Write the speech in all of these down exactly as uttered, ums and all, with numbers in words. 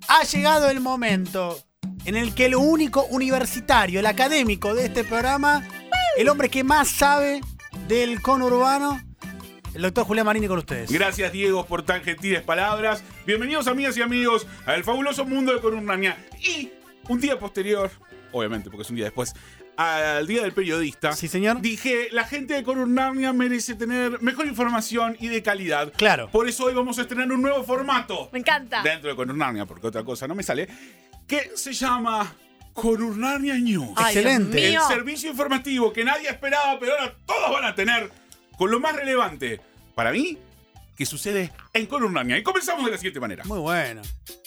Ha llegado el momento en el que el único universitario, el académico de este programa, el hombre que más sabe del conurbano, el doctor Julián Marini con ustedes. Gracias, Diego, por tan gentiles palabras. Bienvenidos, amigas y amigos, al fabuloso mundo de Conurnania. Y un día posterior, obviamente, porque es un día después, al Día del Periodista. Sí, señor. Dije, la gente de Conurnania merece tener mejor información y de calidad. Claro. Por eso hoy vamos a estrenar un nuevo formato. Me encanta. Dentro de Conurnania, porque otra cosa no me sale. Que se llama Conurnania News. Ay, Excelente. Dios El mío. servicio informativo que nadie esperaba, pero ahora todos van a tener, con lo más relevante, para mí, que sucede en Conurnania. Y comenzamos de la siguiente manera. Muy bueno.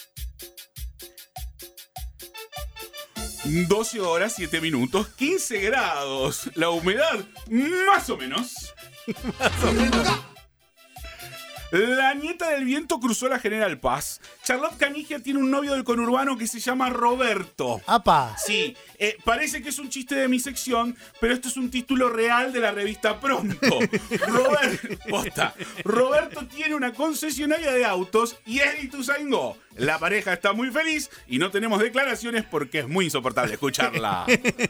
doce horas, siete minutos, quince grados. La humedad, más o menos. Más o menos. La nieta del viento cruzó la General Paz. Charlotte Canigia tiene un novio del conurbano que se llama Roberto. ¡Apa! Sí, eh, parece que es un chiste de mi sección, pero esto es un título real de la revista Pronto. Robert, posta, Roberto tiene una concesionaria de autos y es de Ituzaingó. La pareja está muy feliz y no tenemos declaraciones porque es muy insoportable escucharla.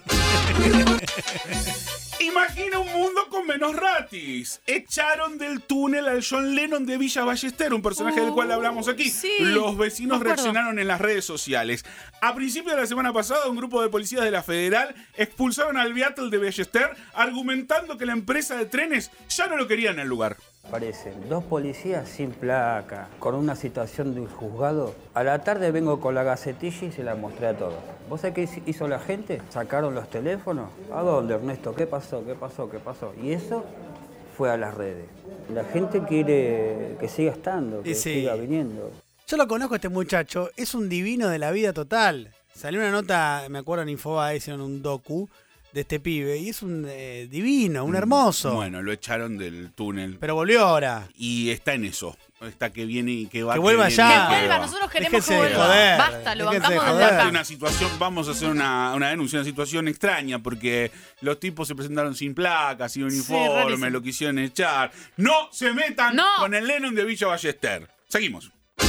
Imagina un mundo con menos ratis. Echaron del túnel al John Lennon de Villa Ballester, un personaje Oh, del cual hablamos aquí. sí, Los vecinos me acuerdo. reaccionaron en las redes sociales. A principios de la semana pasada, un grupo de policías de la Federal expulsaron al Beatle de Ballester, argumentando que la empresa de trenes ya no lo quería en el lugar. Aparecen dos policías sin placa, con una situación del juzgado. A la tarde vengo con la gacetilla y se la mostré a todos. ¿Vos sabés qué hizo la gente? Sacaron los teléfonos. ¿A dónde, Ernesto? ¿Qué pasó? ¿Qué pasó? ¿Qué pasó? Y eso fue a las redes. La gente quiere que siga estando, que Y sí. siga viniendo. Yo lo conozco a este muchacho, es un divino de la vida total. Salió una nota, me acuerdo en Infobae, hicieron un docu de este pibe, y es un eh, divino, un hermoso. Bueno, lo echaron del túnel. Pero volvió ahora. Y está en eso. Está que viene y que va. Que vuelva viene ya. y Que Ah, vuelva, va. nosotros queremos déjense que de vuelva. joder, Basta, lo déjense de bancamos joder. desde acá. Una situación, vamos a hacer una, una denuncia, una situación extraña, porque los tipos se presentaron sin placas, sin uniforme, rarísimo. lo quisieron echar. No se metan No. con el Lennon de Villa Ballester. Seguimos.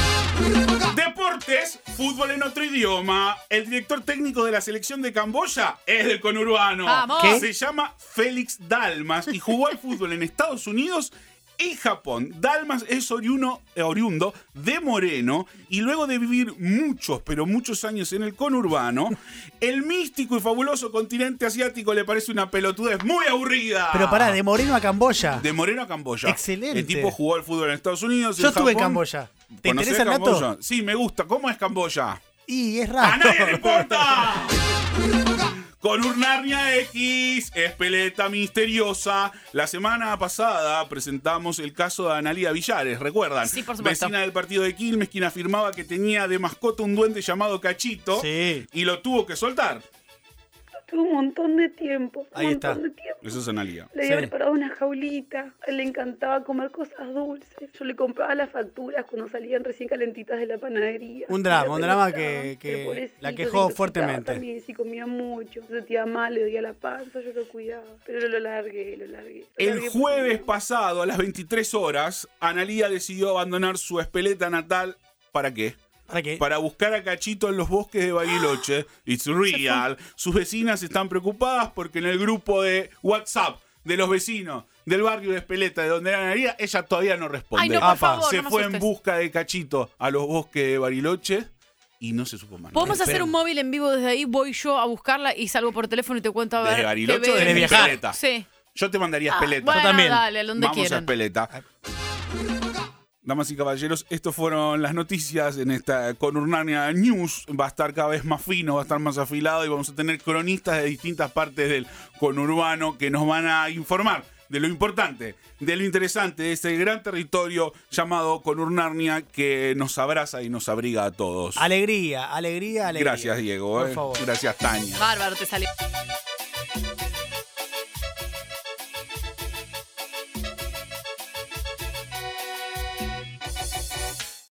Deportes, fútbol en otro idioma. El director técnico de la selección de Camboya es del conurbano. ¡Vamos! ¿Qué? Se llama Félix Dalmas y jugó al fútbol en Estados Unidos y Japón. Dalmas es oriundo, eh, oriundo de Moreno y luego de vivir muchos, pero muchos años en el conurbano, el místico y fabuloso continente asiático le parece una pelotudez muy aburrida. Pero pará, de Moreno a Camboya. De Moreno a Camboya. Excelente. El tipo jugó al fútbol en Estados Unidos. Yo estuve en Japón. Camboya. ¿Te ¿Conocés interesa el Camboya? dato? Sí, me gusta. ¿Cómo es Camboya? Y es ¡A raro. nadie le importa! Conurnania X, Espeleta Misteriosa. La semana pasada presentamos el caso de Analía Villares, ¿recuerdan? Sí, por supuesto. Vecina del partido de Quilmes, quien afirmaba que tenía de mascota un duende llamado Cachito. Sí. Y lo tuvo que soltar. Tuve un montón de tiempo, un Ahí está. montón de tiempo. Eso es Analía. Le había Sí. preparado una jaulita, a él le encantaba comer cosas dulces. Yo le compraba las facturas cuando salían recién calentitas de la panadería. Un drama, Pero un drama pensaba, que- que pero pobrecito, la se quejó intoxicaba fuertemente. También, si comía mucho, se sentía mal, le dolía la panza, yo lo cuidaba. Pero lo largué, lo largué. lo El largué jueves porque- pasado, a las veintitrés horas, Analía decidió abandonar su Espeleta natal. ¿Para qué? ¿Para qué? Para buscar a Cachito en los bosques de Bariloche. It's real. Sus vecinas están preocupadas porque en el grupo de WhatsApp de los vecinos del barrio de Espeleta, de donde era Analía, ella todavía no responde. Ay, no, por Apa. favor, Se no me fue en asustes. busca de Cachito a los bosques de Bariloche y no se supo más. nada. Podemos hacer Espera. un móvil en vivo desde ahí, voy yo a buscarla y salgo por teléfono y te cuento a ver. ¿Desde qué Bariloche o veo. desde ¿Querés viajar? Espeleta? Sí. Yo te mandaría a Ah, Espeleta. bueno, también. dale, a donde Vamos a quieran. Espeleta. Damas y caballeros, estas fueron las noticias en esta Conurnania News. Va a estar cada vez más fino, va a estar más afilado y vamos a tener cronistas de distintas partes del conurbano que nos van a informar de lo importante, de lo interesante de este gran territorio llamado Conurnania que nos abraza y nos abriga a todos. Alegría, alegría, alegría. Gracias, Diego. Por eh. favor. Gracias, Tania. Bárbaro, te salió.